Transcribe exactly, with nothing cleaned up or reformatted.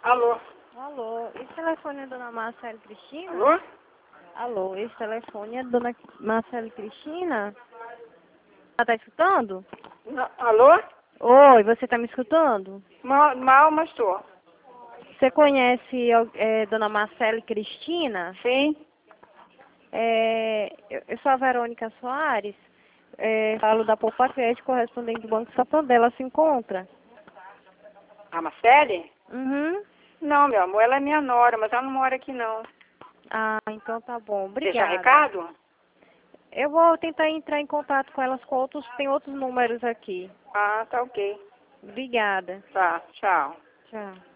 Alô? Alô, esse telefone é Dona Marcela Cristina? Alô? Alô, esse telefone é Dona Marcela Cristina? Ela tá escutando? Não, alô? Oi, você tá me escutando? Mal, mal mas estou. Você conhece é, Dona Marcela Cristina? Sim. É, eu, eu sou a Verônica Soares, é, falo da Poupa Crédito, correspondente do Banco Santander. Ela se encontra? A Marcele? Uhum. Não, meu amor, ela é minha nora, mas ela não mora aqui não. Ah, então tá bom. Deixar Obrigada. recado? Eu vou tentar entrar em contato com elas com outros, tem outros números aqui. Ah, tá ok. Obrigada. Tá, tchau. Tchau.